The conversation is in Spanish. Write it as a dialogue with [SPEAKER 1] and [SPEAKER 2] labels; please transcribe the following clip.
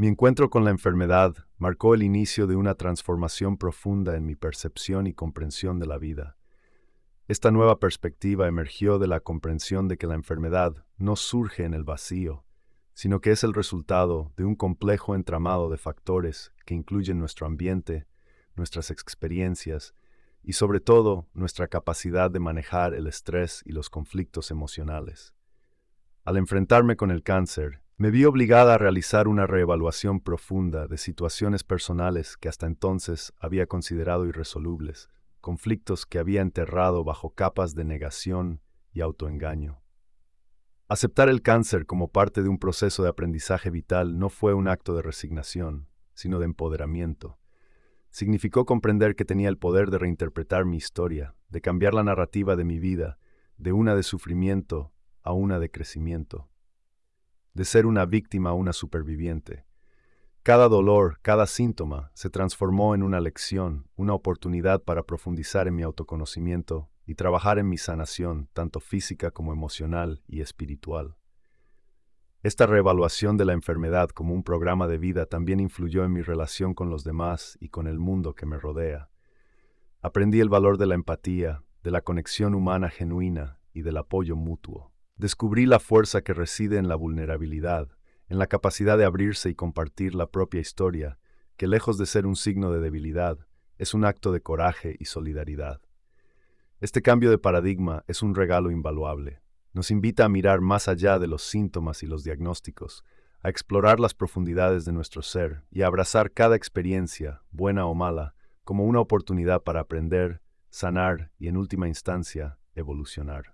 [SPEAKER 1] Mi encuentro con la enfermedad marcó el inicio de una transformación profunda en mi percepción y comprensión de la vida. Esta nueva perspectiva emergió de la comprensión de que la enfermedad no surge en el vacío, sino que es el resultado de un complejo entramado de factores que incluyen nuestro ambiente, nuestras experiencias y sobre todo nuestra capacidad de manejar el estrés y los conflictos emocionales. Al enfrentarme con el cáncer, me vi obligada a realizar una reevaluación profunda de situaciones personales que hasta entonces había considerado irresolubles, conflictos que había enterrado bajo capas de negación y autoengaño. Aceptar el cáncer como parte de un proceso de aprendizaje vital no fue un acto de resignación, sino de empoderamiento. Significó comprender que tenía el poder de reinterpretar mi historia, de cambiar la narrativa de mi vida, de una de sufrimiento a una de crecimiento, de ser una víctima a una superviviente. Cada dolor, cada síntoma, se transformó en una lección, una oportunidad para profundizar en mi autoconocimiento y trabajar en mi sanación, tanto física como emocional y espiritual. Esta reevaluación de la enfermedad como un programa de vida también influyó en mi relación con los demás y con el mundo que me rodea. Aprendí el valor de la empatía, de la conexión humana genuina y del apoyo mutuo. Descubrí la fuerza que reside en la vulnerabilidad, en la capacidad de abrirse y compartir la propia historia, que lejos de ser un signo de debilidad, es un acto de coraje y solidaridad. Este cambio de paradigma es un regalo invaluable. Nos invita a mirar más allá de los síntomas y los diagnósticos, a explorar las profundidades de nuestro ser y a abrazar cada experiencia, buena o mala, como una oportunidad para aprender, sanar y, en última instancia, evolucionar.